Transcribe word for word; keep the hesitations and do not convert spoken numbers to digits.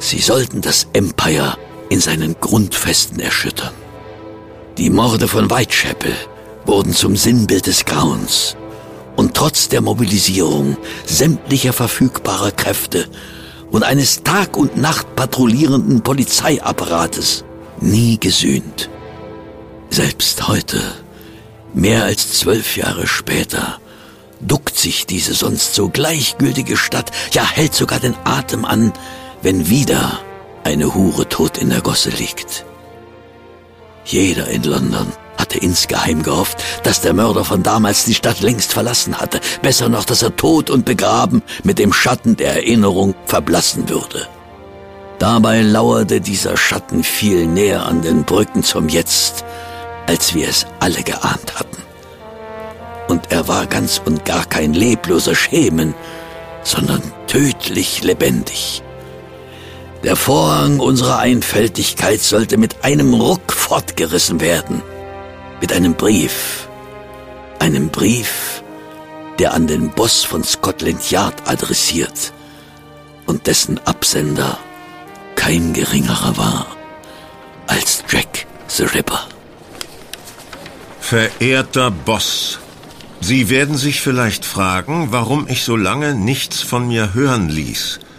Sie sollten das Empire in seinen Grundfesten erschüttern. Die Morde von Whitechapel wurden zum Sinnbild des Grauens. Und trotz der Mobilisierung sämtlicher verfügbarer Kräfte und eines Tag und Nacht patrouillierenden Polizeiapparates nie gesühnt. Selbst heute, mehr als zwölf Jahre später, duckt sich diese sonst so gleichgültige Stadt, ja hält sogar den Atem an, wenn wieder eine Hure tot in der Gosse liegt. Jeder in London hatte insgeheim gehofft, dass der Mörder von damals die Stadt längst verlassen hatte. Besser noch, dass er tot und begraben mit dem Schatten der Erinnerung verblassen würde. Dabei lauerte dieser Schatten viel näher an den Brücken zum Jetzt, als wir es alle geahnt hatten. Und er war ganz und gar kein lebloser Schemen, sondern tödlich lebendig. Der Vorhang unserer Einfältigkeit sollte mit einem Ruck fortgerissen werden. Mit einem Brief. Einem Brief, der an den Boss von Scotland Yard adressiert und dessen Absender kein geringerer war als Jack the Ripper. Verehrter Boss, Sie werden sich vielleicht fragen, warum ich so lange nichts von mir hören ließ.